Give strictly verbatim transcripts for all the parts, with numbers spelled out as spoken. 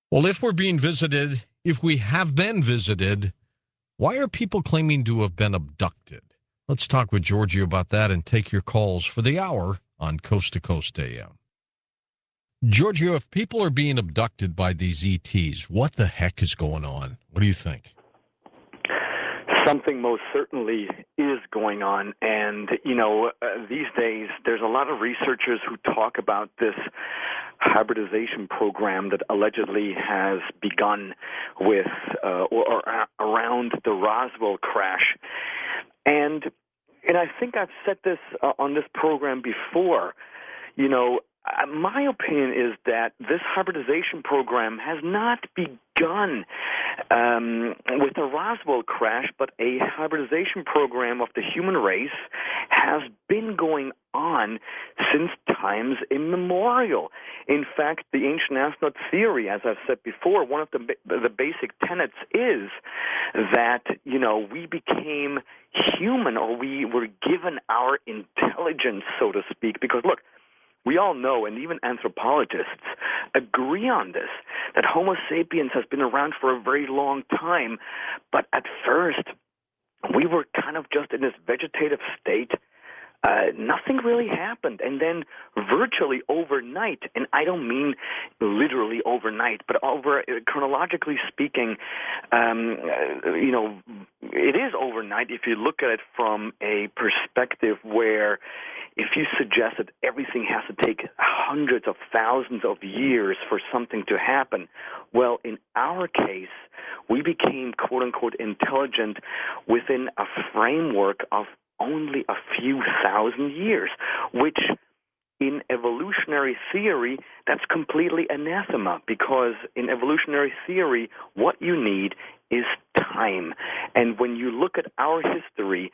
Well, if we're being visited, if we have been visited, why are people claiming to have been abducted? Let's talk with Giorgio about that and take your calls for the hour on Coast to Coast A M. Giorgio, if people are being abducted by these E Ts, what the heck is going on? What do you think? Something most certainly is going on. And, you know, uh, these days there's a lot of researchers who talk about this hybridization program that allegedly has begun with uh, or, or around the Roswell crash. And and I think I've said this uh, on this program before. You know, uh, my opinion is that this hybridization program has not begun um, with the Roswell crash, but a hybridization program of the human race has been going on since times immemorial. In fact, the ancient astronaut theory, as I've said before, one of the the basic tenets is that, you know, we became human, or we were given our intelligence, so to speak, because look, we all know, and even anthropologists agree on this, that Homo sapiens has been around for a very long time, but at first we were kind of just in this vegetative state. Uh, nothing really happened. And then virtually overnight, and I don't mean literally overnight, but over, uh, chronologically speaking, um, uh, you know, it is overnight if you look at it from a perspective where if you suggest that everything has to take hundreds of thousands of years for something to happen, well, in our case, we became, quote-unquote, intelligent within a framework of only a few thousand years, which in evolutionary theory, that's completely anathema, because in evolutionary theory, what you need is time. And when you look at our history,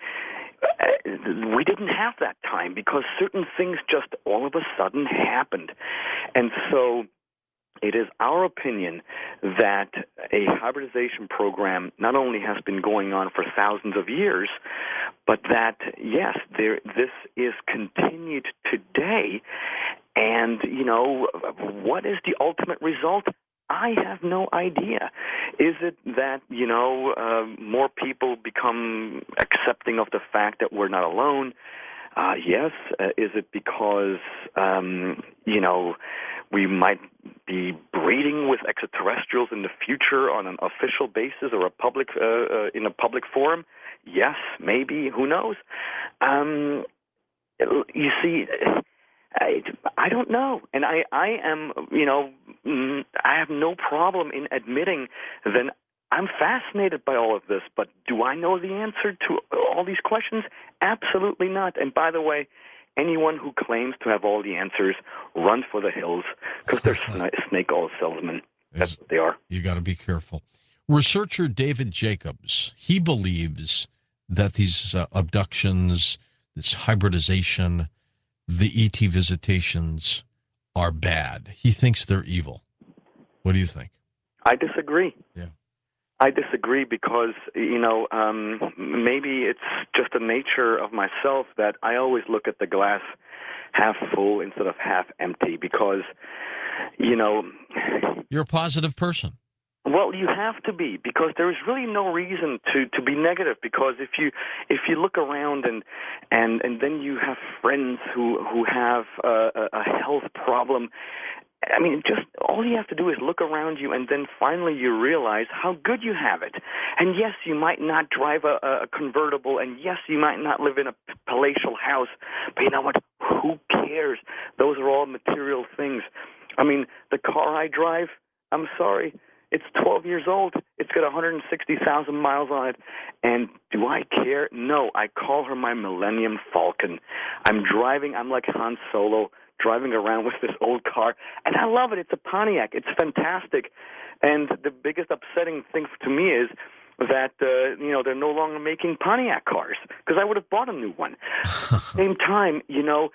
we didn't have that time because certain things just all of a sudden happened. And so it is our opinion that a hybridization program not only has been going on for thousands of years, but that, yes, there, this is continued today. And, you know, what is the ultimate result? I have no idea. Is it that, you know, uh, more people become accepting of the fact that we're not alone? Uh, yes. Uh, is it because, um, you know, we might be breeding with extraterrestrials in the future on an official basis or a public uh, uh, in a public forum? Yes, maybe. Who knows? Um, you see, I, I don't know, and I, I am, you know, I have no problem in admitting that I'm fascinated by all of this. But do I know the answer to all these questions? Absolutely not. And by the way, anyone who claims to have all the answers, run for the hills, because they're sna- snake oil salesmen. That's what they are. You got to be careful. Researcher David Jacobs, he believes that these uh, abductions, this hybridization, the E T visitations are bad. He thinks they're evil. What do you think? I disagree. Yeah. I disagree because, you know, um, maybe it's just the nature of myself that I always look at the glass half full instead of half empty because, you know... You're a positive person. Well, you have to be, because there is really no reason to, to be negative. Because if you if you look around and and, and then you have friends who who have a, a health problem, I mean, just all you have to do is look around you, and then finally you realize how good you have it. And yes, you might not drive a, a convertible, and yes, you might not live in a palatial house, but you know what? Who cares? Those are all material things. I mean, the car I drive, I'm sorry, it's twelve years old. It's got one hundred sixty thousand miles on it. And do I care? No, I call her my Millennium Falcon. I'm driving, I'm like Han Solo, driving around with this old car. And I love it. It's a Pontiac. It's fantastic. And the biggest upsetting thing to me is that, uh, you know, they're no longer making Pontiac cars, because I would have bought a new one. At the same time, you know,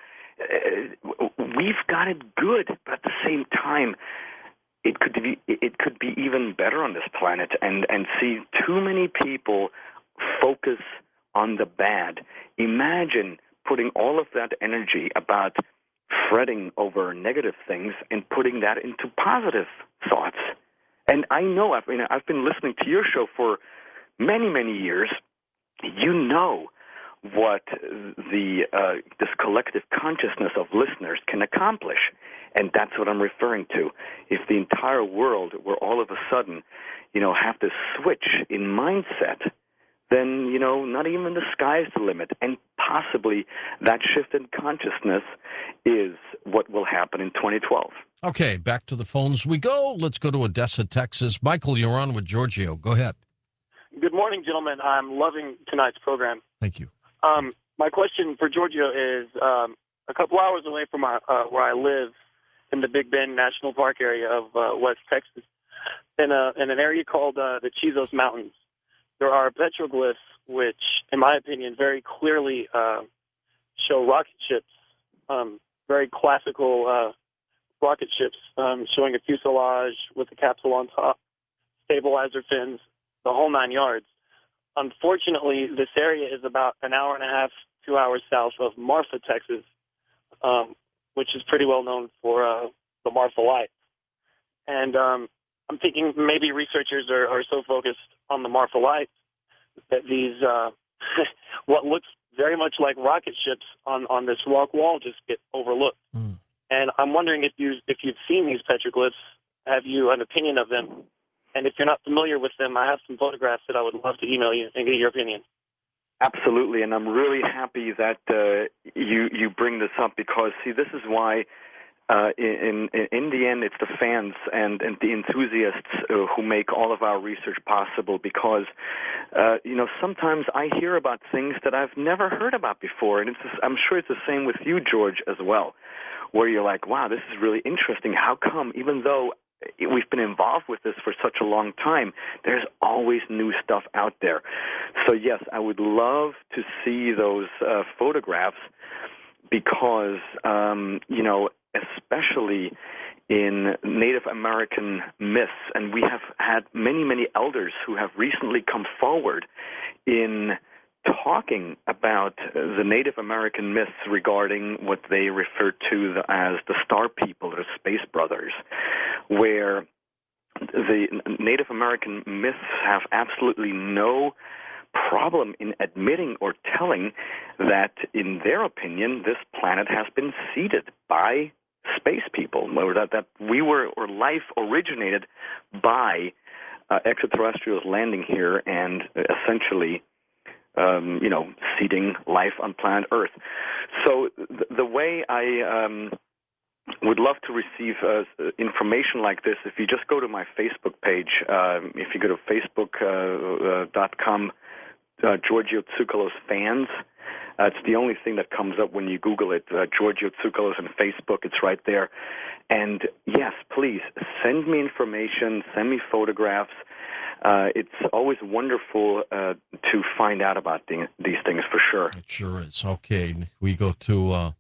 uh, we've got it good, but at the same time, it could be it could be even better on this planet, and, and see too many people focus on the bad. Imagine putting all of that energy about fretting over negative things and putting that into positive thoughts. And I know, I've, you know, I've been listening to your show for many, many years. You know what the uh, this collective consciousness of listeners can accomplish, and that's what I'm referring to. If the entire world were all of a sudden, you know, have this switch in mindset, then, you know, not even the sky's the limit, and possibly that shift in consciousness is what will happen in twenty twelve. Okay, back to the phones we go. Let's go to Odessa, Texas. Michael, you're on with Giorgio. Go ahead. Good morning, gentlemen. I'm loving tonight's program. Thank you. Um, my question for Giorgio is, um, a couple hours away from my, uh, where I live in the Big Bend National Park area of uh, West Texas, in, a, in an area called uh, the Chizos Mountains, there are petroglyphs which, in my opinion, very clearly uh, show rocket ships, um, very classical uh, rocket ships, um, showing a fuselage with a capsule on top, stabilizer fins, the whole nine yards. Unfortunately, this area is about an hour and a half, two hours south of Marfa, Texas, um, which is pretty well known for uh, the Marfa Lights. And um, I'm thinking maybe researchers are, are so focused on the Marfa Lights that these, uh, what looks very much like rocket ships on, on this rock wall just get overlooked. Mm. And I'm wondering if, you, if you've seen these petroglyphs, have you an opinion of them? And if you're not familiar with them, I have some photographs that I would love to email you and get your opinion. Absolutely, and I'm really happy that uh, you you bring this up, because, see, this is why uh, in, in in the end it's the fans and, and the enthusiasts uh, who make all of our research possible, because, uh, you know, sometimes I hear about things that I've never heard about before, and it's just, I'm sure it's the same with you, George, as well, where you're like, wow, this is really interesting. How come, even though we've been involved with this for such a long time, there's always new stuff out there. So yes, I would love to see those uh, photographs, because, um, you know, especially in Native American myths, and we have had many, many elders who have recently come forward in talking about the Native American myths regarding what they refer to as the Star People, or Space Brothers, where the Native American myths have absolutely no problem in admitting or telling that, in their opinion, this planet has been seeded by space people, or that, that we were, or life originated by uh, extraterrestrials landing here and essentially Um, you know, seeding life on planet Earth. So th- the way I um, would love to receive uh, information like this, if you just go to my Facebook page, um, if you go to facebook dot com, uh, uh, Giorgio Tsoukalos fans, uh, it's the only thing that comes up when you Google it, uh, Giorgio Tsoukalos on Facebook. It's right there. And yes, please send me information, send me photographs. Uh, it's always wonderful uh, to find out about th- these things, for sure. It sure is. Okay, we go to uh,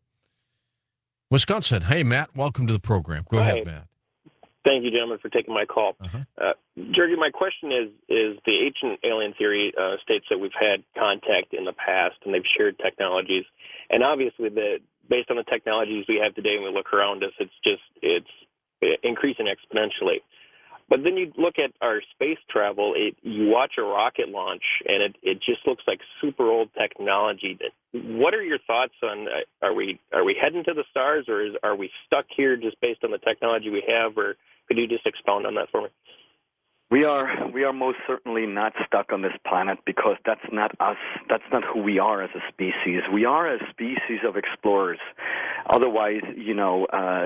Wisconsin. Hey, Matt, welcome to the program. Go Hi. ahead, Matt. Thank you, gentlemen, for taking my call. Uh-huh. Uh, Georgie, my question is, is the ancient alien theory uh, states that we've had contact in the past and they've shared technologies. And obviously, the, based on the technologies we have today and we look around us, it's just, it's increasing exponentially. But then you look at our space travel, it, you watch a rocket launch, and it, it just looks like super old technology. What are your thoughts on, uh, are we are we heading to the stars, or is, are we stuck here just based on the technology we have, or could you just expound on that for me? We are we are most certainly not stuck on this planet, because that's not us. That's not who we are as a species. We are a species of explorers. Otherwise, you know, uh,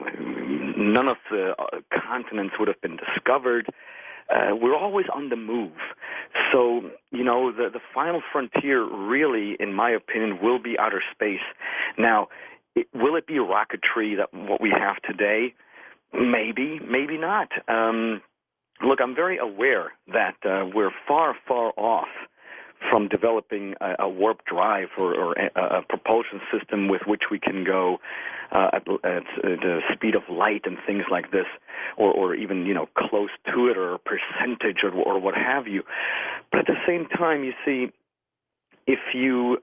none of the continents would have been discovered. Uh, we're always on the move. So, you know, the, the final frontier really, in my opinion, will be outer space. Now, it, will it be rocketry, that what we have today? Maybe, maybe not. Um, Look, I'm very aware that uh, we're far, far off from developing a, a warp drive, or, or a, a propulsion system with which we can go uh, at, at the speed of light and things like this, or, or even, you know, close to it, or a percentage, or, or what have you. But at the same time, you see, if you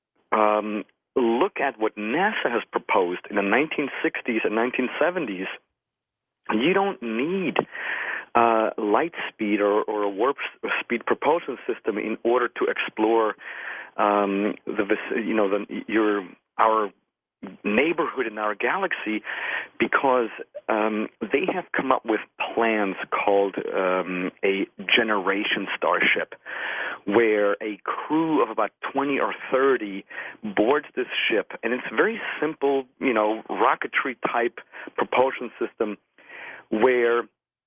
um, look at what NASA has proposed in the nineteen sixties and nineteen seventies, you don't need uh, light speed or, or a warp speed propulsion system in order to explore um, the you know the your our neighborhood in our galaxy, because um, they have come up with plans called um, a generation starship, where a crew of about twenty or thirty boards this ship, and it's a very simple, you know, rocketry type propulsion system, where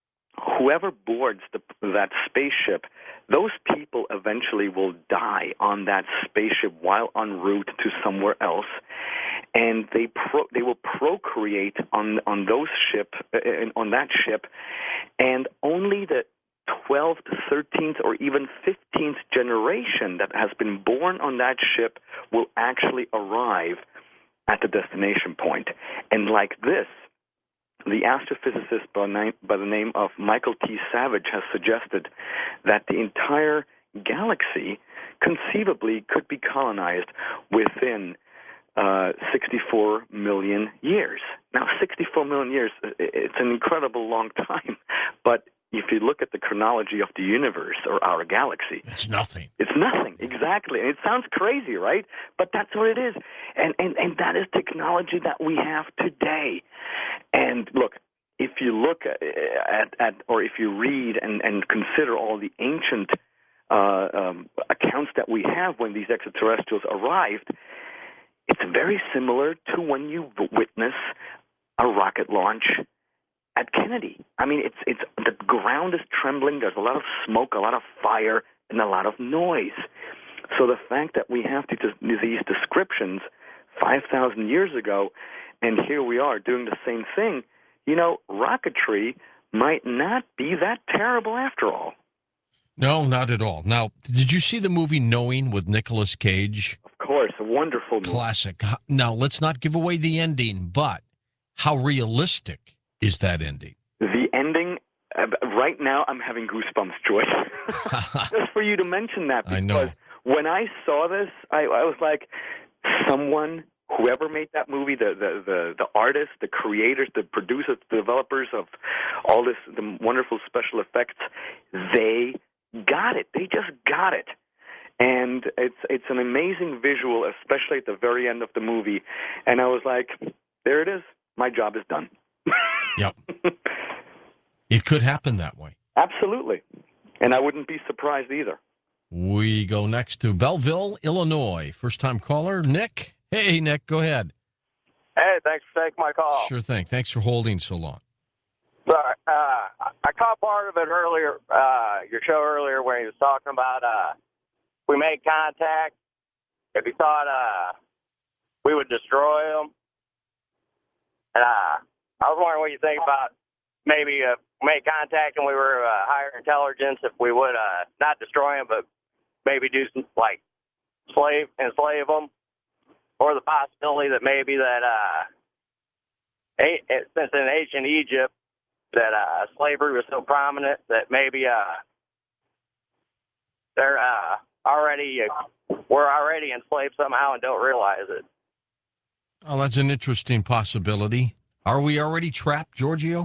whoever boards the, that spaceship, those people eventually will die on that spaceship while en route to somewhere else, and they pro, they will procreate on on those ship uh, on that ship, and only the twelfth, thirteenth, or even fifteenth generation that has been born on that ship will actually arrive at the destination point. And like this, the astrophysicist by, name, by the name of Michael T. Savage has suggested that the entire galaxy conceivably could be colonized within uh, sixty-four million years. Now, sixty-four million years, it's an incredible long time, but if you look at the chronology of the universe or our galaxy, it's nothing. It's nothing, exactly. And it sounds crazy, right? But that's what it is. And, and, and that is technology that we have today. And look, if you look at, at, at or if you read and, and consider all the ancient uh, um, accounts that we have when these extraterrestrials arrived, it's very similar to when you witness a rocket launch at Kennedy. I mean, it's it's the ground is trembling. There's a lot of smoke, a lot of fire, and a lot of noise. So the fact that we have these, these descriptions five thousand years ago, and here we are doing the same thing, you know, rocketry might not be that terrible after all. No, not at all. Now, did you see the movie Knowing with Nicolas Cage? Of course, a wonderful movie. Classic. Now, let's not give away the ending, but how realistic is that ending? The ending, uh, right now I'm having goosebumps, Joyce. Just for you to mention that, because I know. when I saw this, I, I was like, someone, whoever made that movie, the, the, the, the artists, the creators, the producers, the developers of all this, the wonderful special effects, they got it. They just got it. And it's it's an amazing visual, especially at the very end of the movie. And I was like, there it is. My job is done. Yep. It could happen that way. Absolutely. And I wouldn't be surprised either. We go next to Belleville, Illinois. First-time caller, Nick. Hey, Nick, go ahead. Hey, thanks for taking my call. Sure thing. Thanks for holding so long. Sorry, uh, I caught part of it earlier, uh, your show earlier, where he was talking about uh, we made contact. If he thought uh, we would destroy them. And uh, I was wondering what you think about maybe uh, make contact and we were uh, higher intelligence, if we would uh, not destroy them, but maybe do some, like, slave, enslave them. Or the possibility that maybe that, uh, a, since in ancient Egypt, that uh, slavery was so prominent that maybe uh, they're uh, already, uh, we're already enslaved somehow and don't realize it. Oh, that's an interesting possibility. Are we already trapped, Giorgio?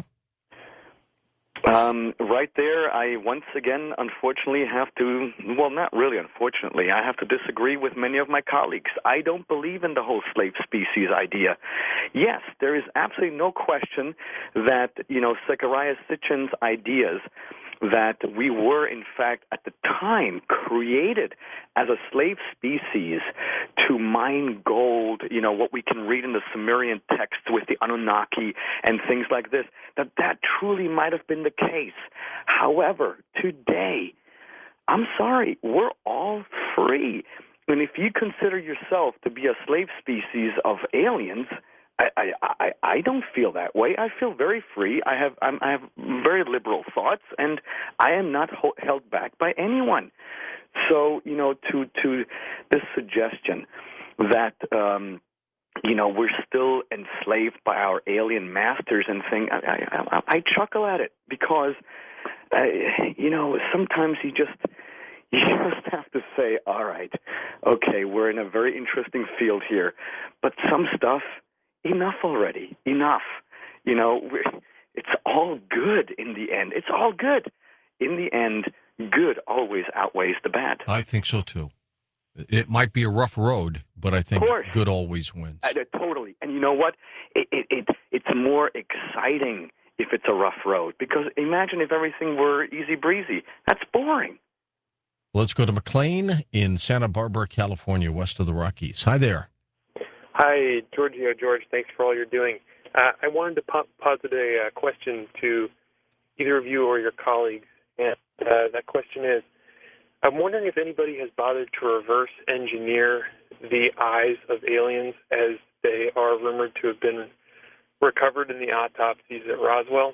Um, right there, I once again, unfortunately, have to, well, not really unfortunately, I have to disagree with many of my colleagues. I don't believe in the whole slave species idea. Yes, there is absolutely no question that, you know, Zecharia Sitchin's ideas that we were, in fact, at the time created as a slave species to mine gold, you know, what we can read in the Sumerian texts with the Anunnaki and things like this, that that truly might have been the case. However, today, I'm sorry, we're all free. And if you consider yourself to be a slave species of aliens, I, I, I, I don't feel that way. I feel very free. I have I'm, I have very liberal thoughts, and I am not ho- held back by anyone. So, you know, to to this suggestion that um, you know we're still enslaved by our alien masters and thing, I, I, I chuckle at it because uh, you know sometimes you just. You just have to say, all right, okay, we're in a very interesting field here, but some stuff. Enough already. Enough. You know, it's all good in the end. It's all good. In the end, good always outweighs the bad. I think so, too. It might be a rough road, but I think good always wins. Uh, totally. And you know what? It, it, it It's more exciting if it's a rough road, because imagine if everything were easy breezy. That's boring. Let's go to McLean in Santa Barbara, California, west of the Rockies. Hi there. Hi, Giorgio. George, thanks for all you're doing. Uh, I wanted to po- posit a uh, question to either of you or your colleagues, and uh, that question is, I'm wondering if anybody has bothered to reverse engineer the eyes of aliens as they are rumored to have been recovered in the autopsies at Roswell.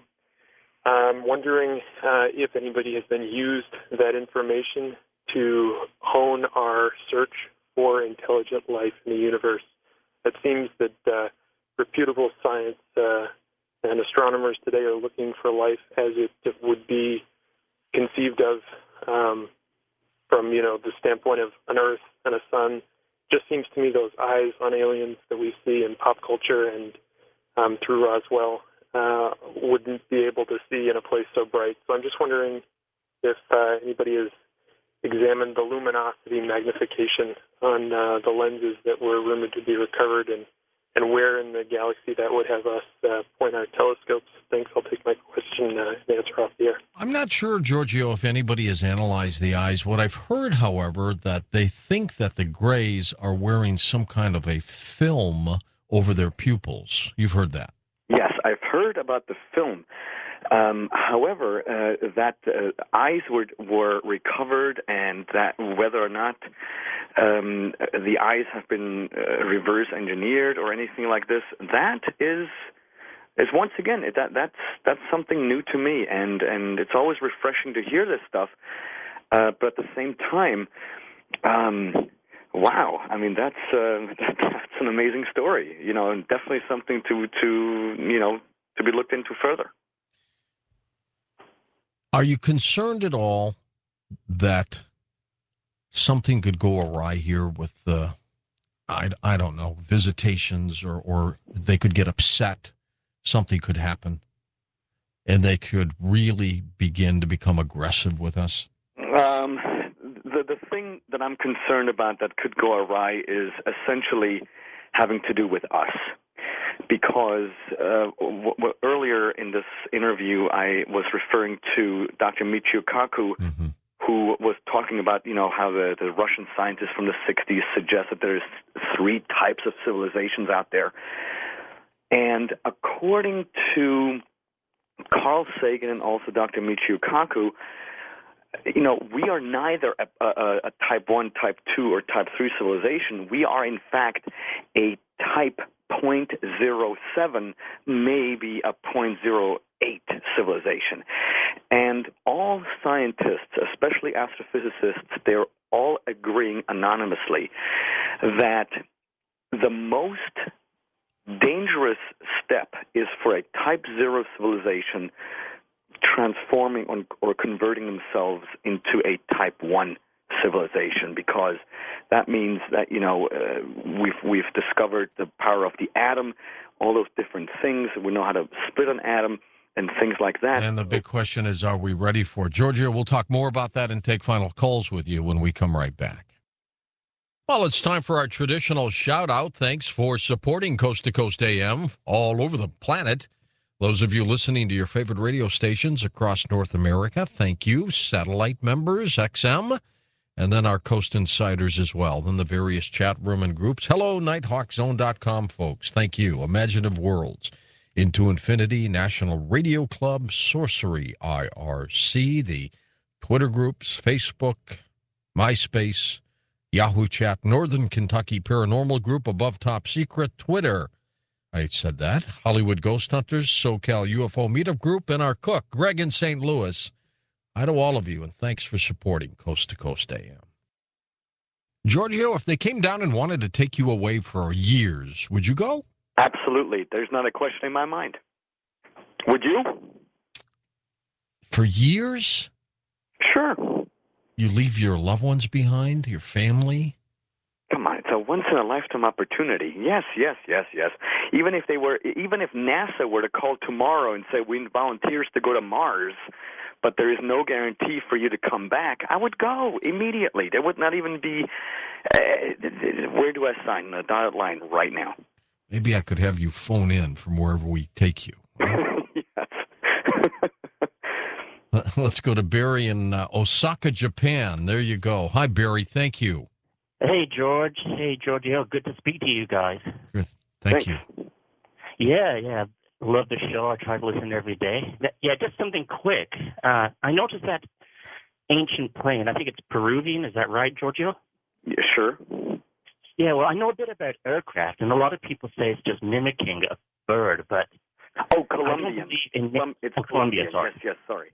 I'm wondering uh, if anybody has then used that information to hone our search for intelligent life in the universe. It seems that uh, reputable science uh, and astronomers today are looking for life as it would be conceived of um, from, you know, the standpoint of an Earth and a sun. Just seems to me those eyes on aliens that we see in pop culture and um, through Roswell uh, wouldn't be able to see in a place so bright. So I'm just wondering if uh, anybody has examined the luminosity magnification on uh, the lenses that were rumored to be recovered, and, and where in the galaxy that would have us uh, point our telescopes. Thanks. I'll take my question uh, and answer off the air. I'm not sure, Giorgio, if anybody has analyzed the eyes. What I've heard, however, that they think that the Greys are wearing some kind of a film over their pupils. You've heard that? Yes, I've heard about the film. Um, however, uh, that uh, eyes were were recovered, and that whether or not um, the eyes have been uh, reverse engineered or anything like this, that is is once again that that's that's something new to me, and and it's always refreshing to hear this stuff. Uh, but at the same time, um, wow! I mean, that's uh, that, that's an amazing story, you know, and definitely something to to you know to be looked into further. Are you concerned at all that something could go awry here with the, I, I don't know, visitations, or, or they could get upset, something could happen, and they could really begin to become aggressive with us? Um, the, the thing that I'm concerned about that could go awry is essentially having to do with us. Because uh, w- w- earlier in this interview, I was referring to Doctor Michio Kaku, mm-hmm. who was talking about, you know, how the, the Russian scientists from the sixties suggest that there's three types of civilizations out there. And according to Carl Sagan and also Doctor Michio Kaku, you know, we are neither a, a, a type one, type two, or type three civilization. We are, in fact, a type zero point zero seven, maybe a zero point zero eight civilization. And all scientists, especially astrophysicists, they're all agreeing anonymously that the most dangerous step is for a type zero civilization transforming on, or converting themselves into a type one civilization, because that means that, you know, uh, we've we've discovered the power of the atom, all those different things. We know how to split an atom and things like that. And the big question is, are we ready for it? Giorgio, we'll talk more about that and take final calls with you when we come right back. Well, it's time for our traditional shout-out. Thanks for supporting Coast to Coast A M all over the planet. Those of you listening to your favorite radio stations across North America, thank you. Satellite members, X M, and then our Coast Insiders as well. Then the various chat room and groups. Hello, nighthawk zone dot com, folks. Thank you. Imaginative Worlds, Into Infinity, National Radio Club, Sorcery I R C, the Twitter groups, Facebook, MySpace, Yahoo Chat, Northern Kentucky Paranormal Group, Above Top Secret, Twitter. I said that. Hollywood Ghost Hunters, SoCal U F O Meetup Group, and our cook, Greg in Saint Louis. Hi to all of you, and thanks for supporting Coast to Coast A M. Giorgio, if they came down and wanted to take you away for years, would you go? Absolutely. There's not a question in my mind. Would you? For years? Sure. You leave your loved ones behind, your family? Come on, it's a once in a lifetime opportunity. Yes, yes, yes, yes. Even if they were, even if NASA were to call tomorrow and say we need volunteers to go to Mars, but there is no guarantee for you to come back, I would go immediately. There would not even be. Uh, where do I sign the dotted line right now? Maybe I could have you phone in from wherever we take you. Yes. Let's go to Barry in uh, Osaka, Japan. There you go. Hi, Barry. Thank you. Hey, George. Hey, Giorgio. Good to speak to you guys. Thank Thanks. you. Yeah, yeah. Love the show. I try to listen every day. Yeah, just something quick. Uh, I noticed that ancient plane. I think it's Peruvian. Is that right, Giorgio? Yeah, sure. Yeah, well, I know a bit about aircraft, and a lot of people say it's just mimicking a bird, but Oh, I don't Colombian. believe in Colum- it's oh, Columbia, Colombian. sorry. Yes, yes, sorry.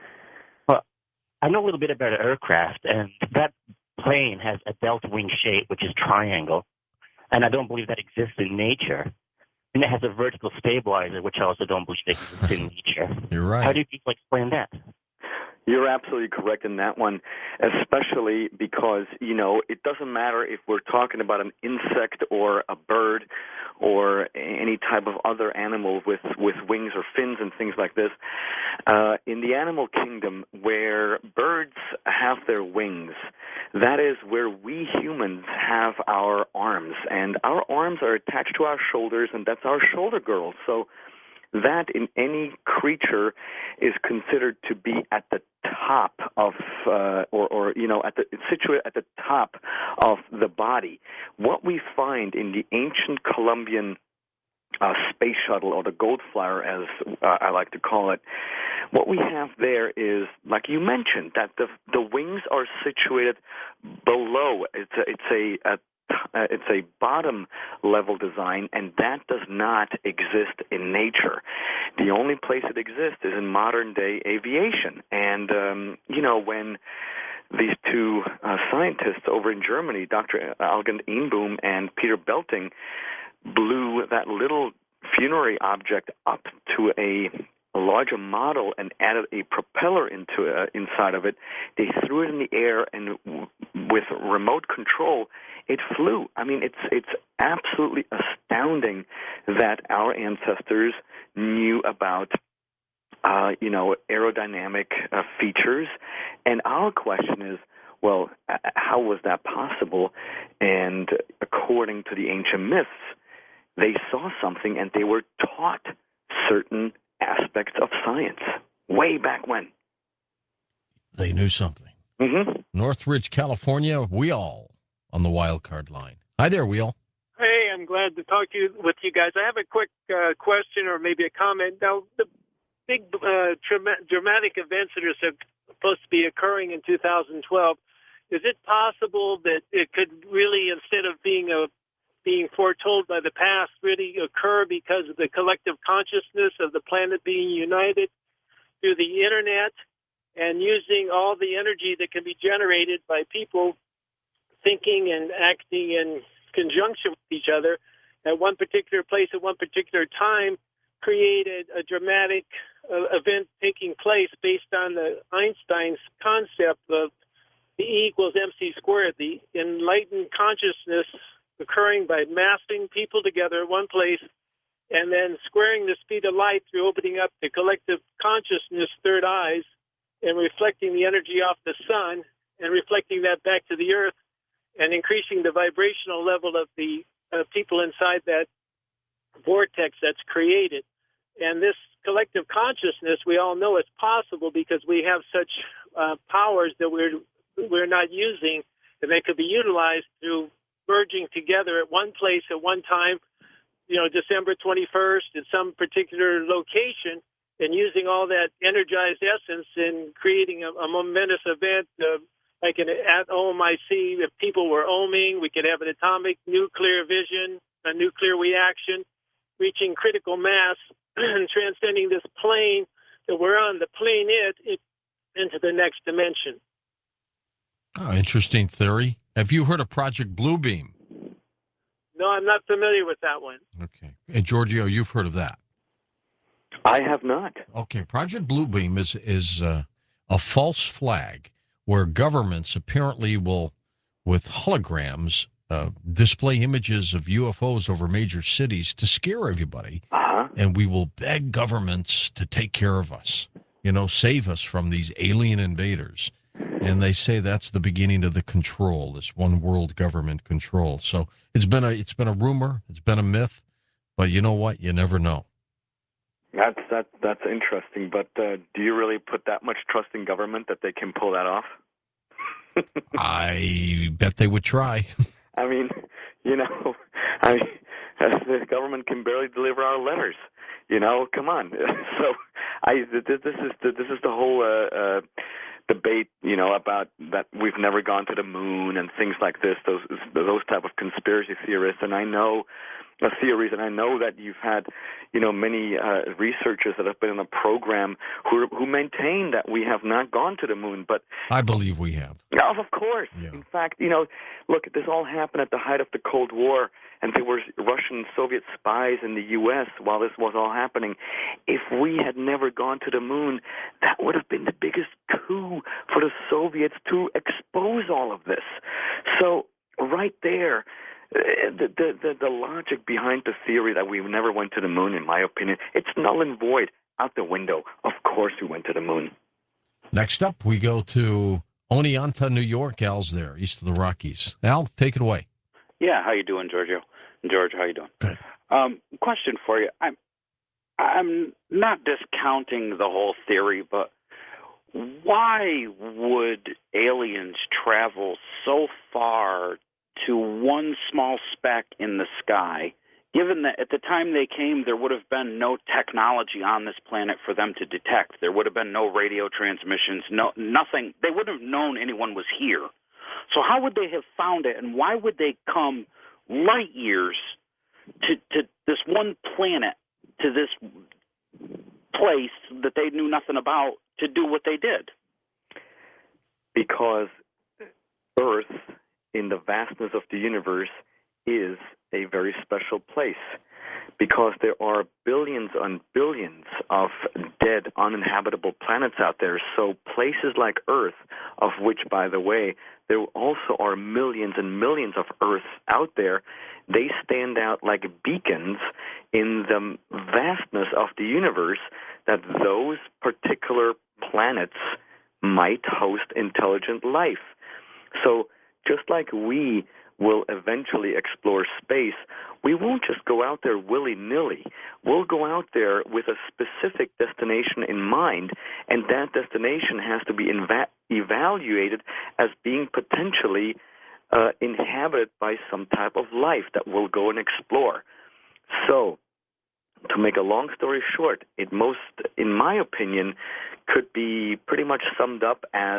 I know a little bit about aircraft, and that plane has a delta wing shape, which is triangle, and I don't believe that exists in nature. And it has a vertical stabilizer, which I also don't believe exists in nature. You're right. How do people explain that? You're absolutely correct in that one, especially because, you know, it doesn't matter if we're talking about an insect or a bird or any type of other animal with, with wings or fins and things like this. Uh, in the animal kingdom, where birds have their wings, that is where we humans have our arms. And our arms are attached to our shoulders, and that's our shoulder girdle. So that in any creature is considered to be at the top of, uh, or, or, you know, at the situated at the top of the body. What we find in the ancient Colombian uh, space shuttle, or the Gold Flyer, as uh, I like to call it, what we have there is, like you mentioned, that the the wings are situated below. It's a, it's a, a Uh, it's a bottom level design, and that does not exist in nature. The only place it exists is in modern day aviation. And, um, you know, when these two uh, scientists over in Germany, Doctor Algend Einboom and Peter Belting, blew that little funerary object up to a a larger model and added a propeller into uh, inside of it, they threw it in the air, and w- with remote control, it flew. I mean, it's it's absolutely astounding that our ancestors knew about, uh, you know, aerodynamic uh, features. And our question is, well, uh, how was that possible? And according to the ancient myths, they saw something and they were taught certain aspects of science way back when. They knew something. Mm-hmm. Northridge, California, Wheel on the wild card line. Hi there, Wheel. Hey, I'm glad to talk to you, with you guys. I have a quick uh, question or maybe a comment. Now, the big uh, tra- dramatic events that are supposed to be occurring in two thousand twelve, is it possible that it could really, instead of being a being foretold by the past, really occur because of the collective consciousness of the planet being united through the internet and using all the energy that can be generated by people thinking and acting in conjunction with each other at one particular place at one particular time, created a dramatic uh, event taking place based on the Einstein's concept of the E equals mc squared, the enlightened consciousness occurring by massing people together in one place and then squaring the speed of light through opening up the collective consciousness third eyes and reflecting the energy off the sun and reflecting that back to the earth and increasing the vibrational level of the uh, people inside that vortex that's created. And this collective consciousness, we all know it's possible because we have such uh, powers that we're we're not using, and they could be utilized through merging together at one place at one time, you know, December twenty-first at some particular location, and using all that energized essence and creating a, a momentous event, uh, like an at O M I C, if people were ohming, we could have an atomic nuclear vision, a nuclear reaction, reaching critical mass and transcending this plane that we're on, the plane it, it into the next dimension. Oh, interesting theory. Have you heard of Project Bluebeam? No, I'm not familiar with that one. Okay. And Giorgio, you've heard of that? I have not. Okay. Project Bluebeam is is uh, a false flag where governments apparently will, with holograms, uh, display images of U F Os over major cities to scare everybody, Uh-huh. and we will beg governments to take care of us, you know, save us from these alien invaders. And they say that's the beginning of the control, this one world government control. So it's been a it's been a rumor, it's been a myth, but you know what? You never know. That's that that's interesting. But uh, do you really put that much trust in government that they can pull that off? I bet they would try. I mean, you know, I mean, the government can barely deliver our letters. You know, come on. So, I this is the, this is the whole uh, uh, debate. You know, about that we've never gone to the moon and things like this. Those those type of conspiracy theorists. And I know uh, theories, and I know that you've had, you know, many uh, researchers that have been in a program who who maintain that we have not gone to the moon, but I believe we have. no, of course. Yeah. In fact, you know, look, this all happened at the height of the Cold War, and there were Russian Soviet spies in the U S while this was all happening. If we had never gone to the moon, that would have been the biggest coup for the Soviets to expose all of this. So right there, the, the, the, the logic behind the theory that we never went to the moon, in my opinion, it's null and void. Out the window. Of course we went to the moon. Next up, we go to Oneonta, New York. Al's there, east of the Rockies. Al, take it away. Yeah, how you doing, Giorgio? George, how you doing? Good. Um, question for you. I'm I'm not discounting the whole theory, but why would aliens travel so far to one small speck in the sky, given that at the time they came, there would have been no technology on this planet for them to detect? There would have been no radio transmissions, no nothing. They wouldn't have known anyone was here. So how would they have found it, and why would they come light years to, to this one planet, to this place that they knew nothing about, to do what they did? Because Earth, in the vastness of the universe, is a very special place. Because there are billions and billions of dead, uninhabitable planets out there. So places like Earth, of which, by the way, there also are millions and millions of Earths out there, they stand out like beacons in the vastness of the universe that those particular planets might host intelligent life. So just like we will eventually explore space, we won't just go out there willy-nilly. We'll go out there with a specific destination in mind, and that destination has to be inva- evaluated as being potentially uh, inhabited by some type of life that we'll go and explore. So, to make a long story short, it most, in my opinion, could be pretty much summed up as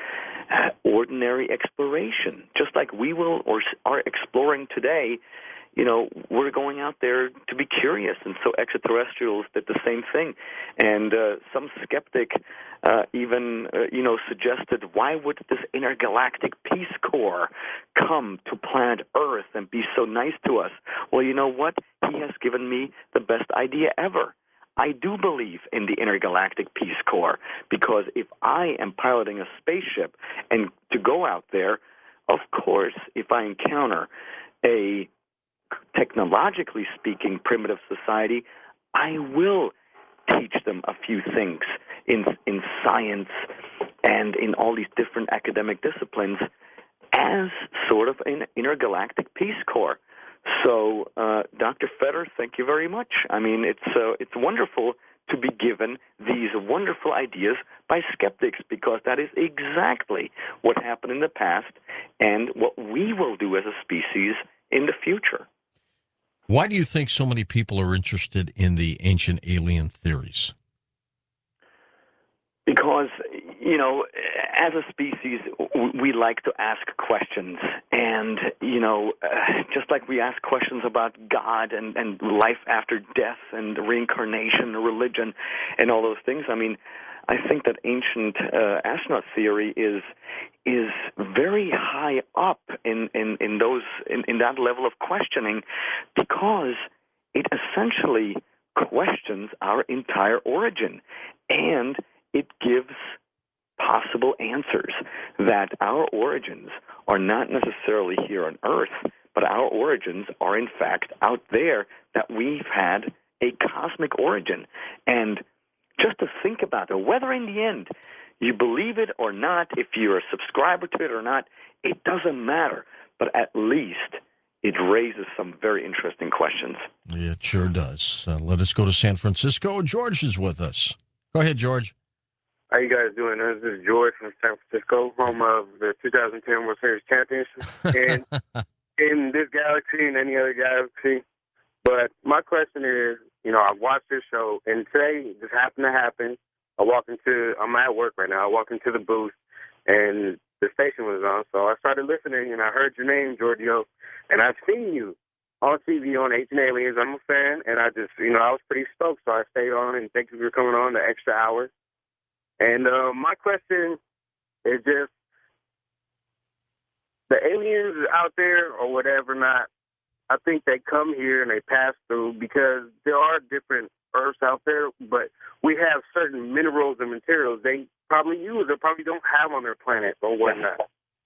uh, ordinary exploration. Just like we will or are exploring today, you know, we're going out there to be curious, and so extraterrestrials did the same thing. And uh, some skeptic uh, even, uh, you know, suggested, why would this intergalactic Peace Corps come to planet Earth and be so nice to us? Well, you know what? He has given me the best idea ever. I do believe in the intergalactic Peace Corps, because if I am piloting a spaceship and to go out there, of course, if I encounter a technologically speaking primitive society, I will teach them a few things in in science and in all these different academic disciplines as sort of an intergalactic Peace Corps. So, uh, Doctor Fetter, thank you very much. I mean, it's uh, it's wonderful to be given these wonderful ideas by skeptics, because that is exactly what happened in the past and what we will do as a species in the future. Why do you think so many people are interested in the ancient alien theories? Because, you know, as a species, we like to ask questions. And, you know, uh, just like we ask questions about God and, and life after death and reincarnation, religion, and all those things, I mean, I think that ancient uh, astronaut theory is is very high up in, in, in those in, in that level of questioning, because it essentially questions our entire origin, and it gives possible answers that our origins are not necessarily here on Earth, but our origins are in fact out there, that we've had a cosmic origin. And just to think about it, whether in the end you believe it or not, if you're a subscriber to it or not, it doesn't matter. But at least it raises some very interesting questions. Yeah, it sure does. Uh, let us go to San Francisco. George is with us. Go ahead, George. How you guys doing? This is George from San Francisco, home of the two thousand ten World Series Championship, and in this galaxy and any other galaxy. But my question is, you know, I watched this show, and today this happened to happen. I walk into, I'm at work right now. I walk into the booth, and the station was on, so I started listening, and I heard your name, Giorgio, and I've seen you on T V on Ancient Aliens. I'm a fan, and I just, you know, I was pretty stoked, so I stayed on, and thank you for coming on the extra hours. And uh, my question is just, the aliens out there or whatever not, I think they come here and they pass through because there are different Earths out there, but we have certain minerals and materials they probably use or probably don't have on their planet or whatnot.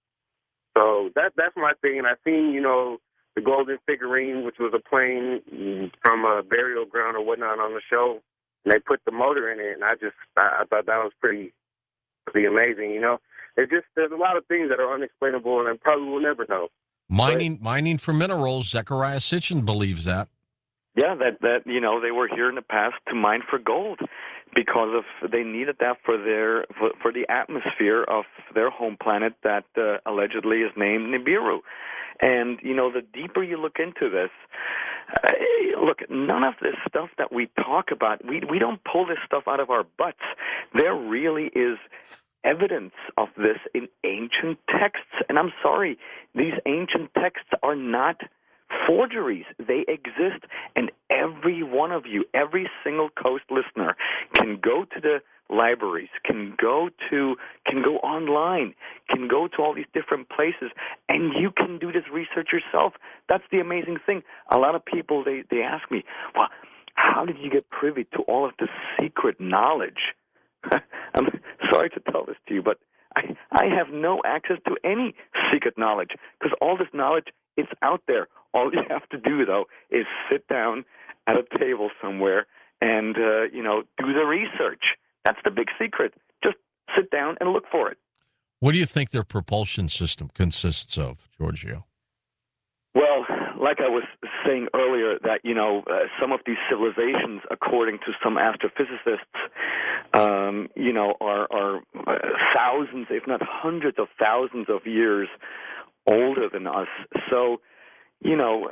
So that that's my thing. And I seen, you know, the golden figurine, which was a plane from a burial ground or whatnot on the show, and they put the motor in it, and I just I, I thought that was pretty pretty amazing. You know, it just there's a lot of things that are unexplainable, and I probably will never know. Mining, but, mining for minerals. Zechariah Sitchin believes that. Yeah, that that you know they were here in the past to mine for gold, because of they needed that for their for, for the atmosphere of their home planet that uh, allegedly is named Nibiru. And you know, the deeper you look into this, uh, look, none of this stuff that we talk about, we we don't pull this stuff out of our butts. There really is evidence of this in ancient texts. And I'm sorry, these ancient texts are not forgeries. They exist, and every one of you, every single Coast listener, can go to the libraries, can go to, can go online, can go to all these different places, and you can do this research yourself. That's the amazing thing. A lot of people, they, they ask me, well, how did you get privy to all of this secret knowledge? I'm sorry to tell this to you, but I, I have no access to any secret knowledge, because all this knowledge, it's out there. All you have to do, though, is sit down at a table somewhere and, uh, you know, do the research. That's the big secret. Just sit down and look for it. What do you think their propulsion system consists of, Giorgio? Well, like I was saying earlier, that, you know, uh, some of these civilizations, according to some astrophysicists, um, you know, are, are uh, thousands, if not hundreds of thousands of years older than us. So, you know,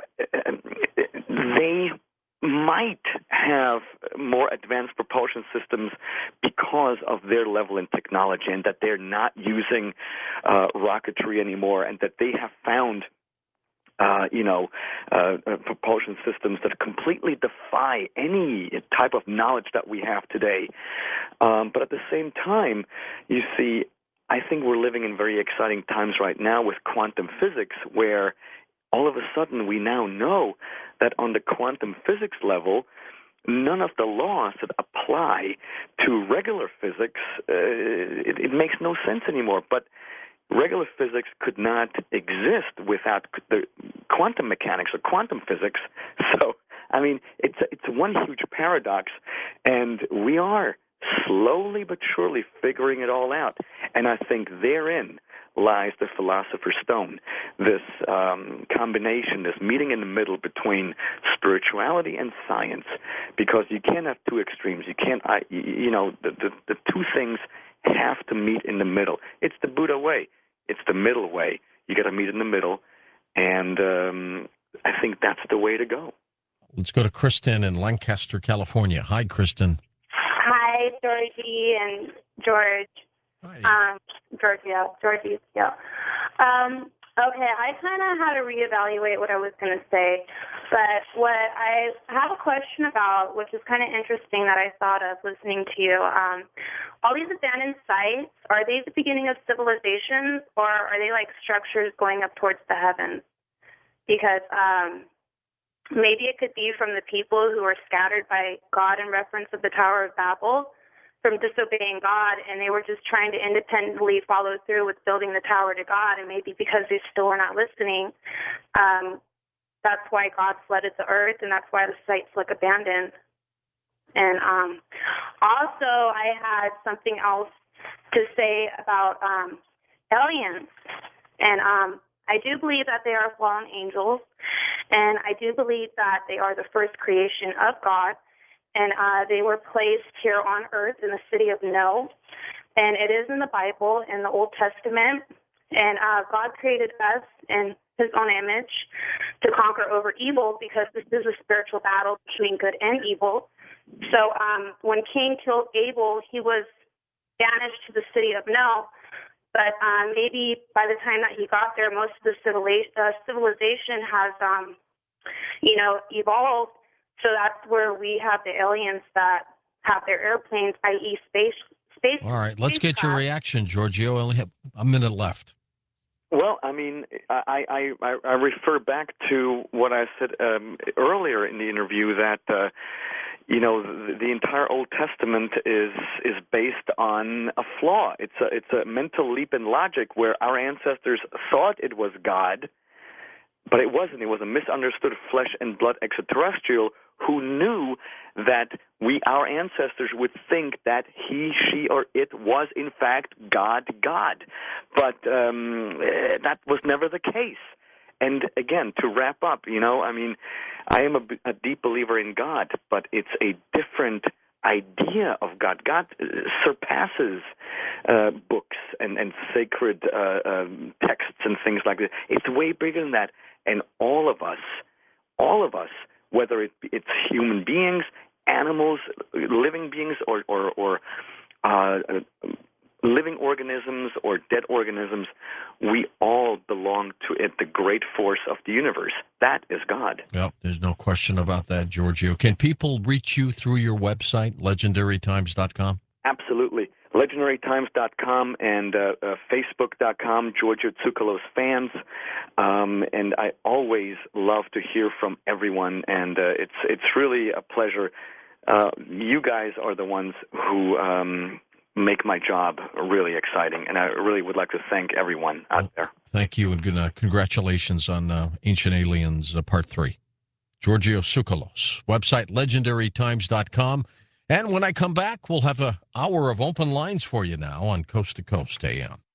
they might have more advanced propulsion systems because of their level in technology, and that they're not using uh, rocketry anymore, and that they have found Uh, you know, uh, uh, propulsion systems that completely defy any type of knowledge that we have today. Um, but at the same time, you see, I think we're living in very exciting times right now with quantum physics, where all of a sudden we now know that on the quantum physics level, none of the laws that apply to regular physics, uh, it, it makes no sense anymore. But regular physics could not exist without the quantum mechanics or quantum physics. So, I mean, it's it's one huge paradox, and we are slowly but surely figuring it all out. And I think therein lies the Philosopher's Stone, this um, combination, this meeting in the middle between spirituality and science, because you can't have two extremes. You can't, I, you know, the, the, the two things have to meet in the middle. It's the Buddha way. It's the middle way. You got to meet in the middle, and um, I think that's the way to go. Let's go to Kristen in Lancaster, California. Hi, Kristen. Hi, Georgie and George. Hi. Um, Giorgio. Georgie, yeah. Um, okay, I kind of had to reevaluate what I was going to say, but what I have a question about, which is kind of interesting that I thought of listening to you, um, all these abandoned sites, are they the beginning of civilizations, or are they like structures going up towards the heavens? Because um, maybe it could be from the people who were scattered by God in reference of the Tower of Babel, from disobeying God, and they were just trying to independently follow through with building the tower to God, and maybe because they still were not listening, um, that's why God flooded the earth, and that's why the site's like abandoned. And um, also, I had something else to say about um, aliens, and um, I do believe that they are fallen angels, and I do believe that they are the first creation of God, and uh, they were placed here on earth in the city of No, and it is in the Bible, in the Old Testament, and uh, God created us in his own image to conquer over evil, because this is a spiritual battle between good and evil. So um, when Cain killed Abel, he was banished to the city of No, but um, maybe by the time that he got there, most of the civiliz- uh, civilization has, um, you know, evolved. So that's where we have the aliens that have their airplanes, that is space. space All right, let's get your reaction, Giorgio. I only have a minute left. Well, I mean, I, I, I refer back to what I said um, earlier in the interview that, uh, you know, the, the entire Old Testament is is based on a flaw. It's a, it's a mental leap in logic where our ancestors thought it was God, but it wasn't. It was a misunderstood flesh and blood extraterrestrial who knew that we, our ancestors, would think that he, she, or it was, in fact, God, God. But um, that was never the case. And again, to wrap up, you know, I mean, I am a, a deep believer in God, but it's a different idea of God. God surpasses uh, books and, and sacred uh, um, texts and things like that. It's way bigger than that. And all of us, all of us, whether it, it's human beings, animals, living beings, or, or, or uh, living organisms or dead organisms, we all belong to it, the great force of the universe. That is God. Yep, there's no question about that, Giorgio. Can people reach you through your website, legendary times dot com? Absolutely. legendary times dot com and uh, uh, facebook dot com, Giorgio Tsoukalos fans. Um, and I always love to hear from everyone, and uh, it's it's really a pleasure. Uh, you guys are the ones who um, make my job really exciting, and I really would like to thank everyone out there. Thank you, and good, uh, congratulations on uh, Ancient Aliens uh, Part three. Giorgio Tsoukalos, website legendary times dot com. And when I come back, we'll have an hour of open lines for you now on Coast to Coast A M.